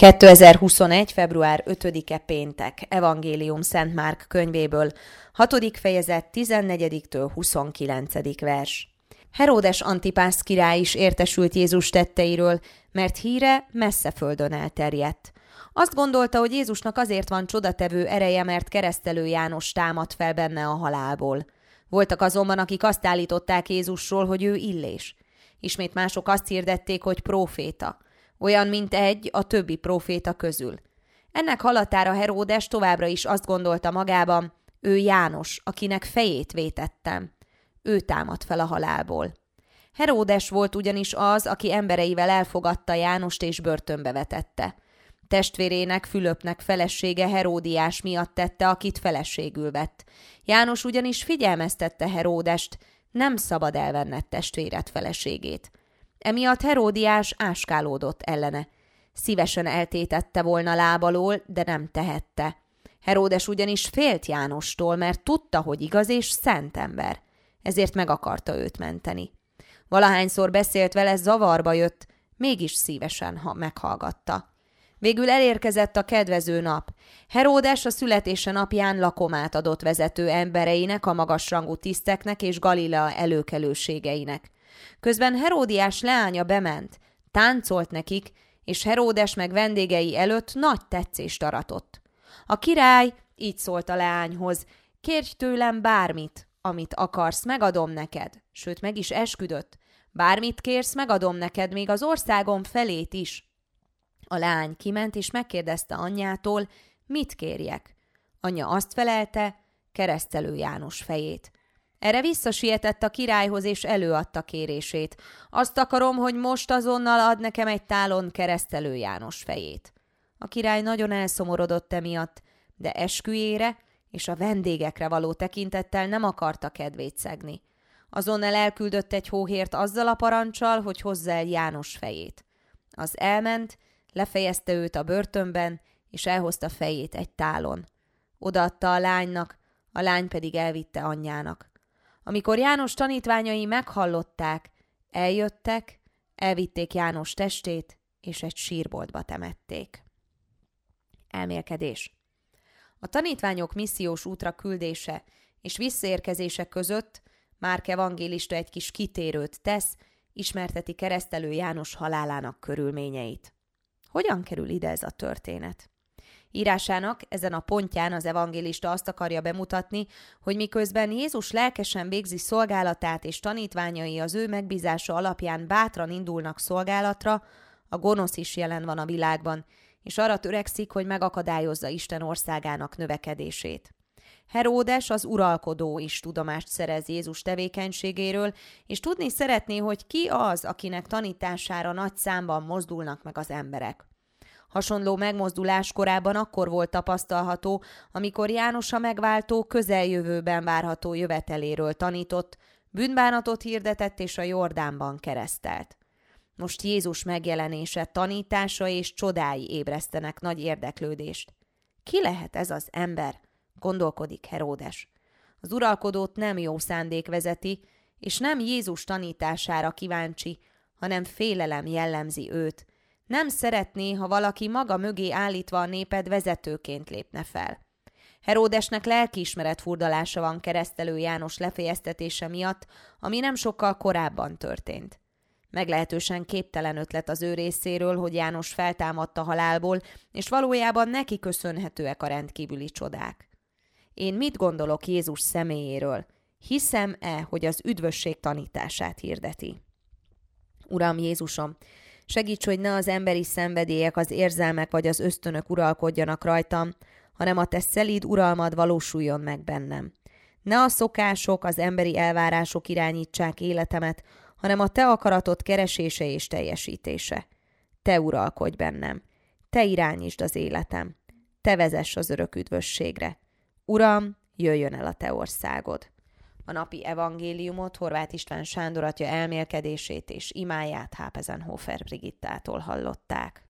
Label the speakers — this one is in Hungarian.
Speaker 1: 2021. február 5-e péntek, Evangélium Szent Márk könyvéből, 6. fejezet 14-től 29. vers. Heródes Antipász király is értesült Jézus tetteiről, mert híre messze földön elterjedt. Azt gondolta, hogy Jézusnak azért van csodatevő ereje, mert Keresztelő János támadt fel benne a halálból. Voltak azonban, akik azt állították Jézusról, hogy ő Illés. Ismét mások azt hirdették, hogy próféta. Olyan, mint egy a többi próféta közül. Ennek hallatára Heródes továbbra is azt gondolta magában, ő János, akinek fejét vétettem. Ő támadt fel a halálból. Heródes volt ugyanis az, aki embereivel elfogadta Jánost és börtönbe vetette. Testvérének, Fülöpnek felesége Heródiás miatt tette, akit feleségül vett. János ugyanis figyelmeztette Heródest, nem szabad elvenned testvéred feleségét. Emiatt Heródiás áskálódott ellene. Szívesen eltétette volna lábalól, de nem tehette. Heródes ugyanis félt Jánostól, mert tudta, hogy igaz és szent ember. Ezért meg akarta őt menteni. Valahányszor beszélt vele, zavarba jött, mégis szívesen meghallgatta. Végül elérkezett a kedvező nap. Heródes a születése napján lakomát adott vezető embereinek, a magasrangú tiszteknek és Galilea előkelőségeinek. Közben Heródiás leánya bement, táncolt nekik, és Heródes meg vendégei előtt nagy tetszést aratott. A király így szólt a leányhoz, kérj tőlem bármit, amit akarsz, megadom neked, sőt meg is esküdött. Bármit kérsz, megadom neked, még az országom felét is. A leány kiment és megkérdezte anyjától, mit kérjek. Anyja azt felelte, Keresztelő János fejét. Erre visszasietett a királyhoz és előadta kérését. Azt akarom, hogy most azonnal ad nekem egy tálon Keresztelő János fejét. A király nagyon elszomorodott emiatt, de esküjére és a vendégekre való tekintettel nem akarta kedvét szegni. Azonnal elküldött egy hóhért azzal a paranccsal, hogy hozza el János fejét. Az elment, lefejezte őt a börtönben, és elhozta fejét egy tálon. Odaadta a lánynak, a lány pedig elvitte anyjának. Amikor János tanítványai meghallották, eljöttek, elvitték János testét, és egy sírboltba temették. Elmélkedés. A tanítványok missziós útra küldése és visszaérkezése között Márk evangélista egy kis kitérőt tesz, ismerteti Keresztelő János halálának körülményeit. Hogyan kerül ide ez a történet? Írásának ezen a pontján az evangélista azt akarja bemutatni, hogy miközben Jézus lelkesen végzi szolgálatát és tanítványai az ő megbízása alapján bátran indulnak szolgálatra, a gonosz is jelen van a világban, és arra törekszik, hogy megakadályozza Isten országának növekedését. Heródes, az uralkodó is tudomást szerez Jézus tevékenységéről, és tudni szeretné, hogy ki az, akinek tanítására nagy számban mozdulnak meg az emberek. Hasonló megmozdulás korábban akkor volt tapasztalható, amikor János a megváltó közeljövőben várható jöveteléről tanított, bűnbánatot hirdetett és a Jordánban keresztelt. Most Jézus megjelenése, tanítása és csodái ébresztenek nagy érdeklődést. Ki lehet ez az ember? Gondolkodik Heródes. Az uralkodót nem jó szándék vezeti, és nem Jézus tanítására kíváncsi, hanem félelem jellemzi őt. Nem szeretné, ha valaki maga mögé állítva a néped vezetőként lépne fel. Heródesnek lelkiismeret furdalása van Keresztelő János lefejeztetése miatt, ami nem sokkal korábban történt. Meglehetősen képtelen ötlet az ő részéről, hogy János feltámadta halálból, és valójában neki köszönhetőek a rendkívüli csodák. Én mit gondolok Jézus személyéről? Hiszem-e, hogy az üdvösség tanítását hirdeti? Uram Jézusom, segíts, hogy ne az emberi szenvedélyek, az érzelmek vagy az ösztönök uralkodjanak rajtam, hanem a te szelíd uralmad valósuljon meg bennem. Ne a szokások, az emberi elvárások irányítsák életemet, hanem a te akaratod keresése és teljesítése. Te uralkodj bennem, te irányítsd az életem, te vezess az örök üdvösségre. Uram, jöjjön el a te országod. A napi evangéliumot Horváth István Sándor atya elmélkedését és imáját Hápezenhofer Brigittától hallották.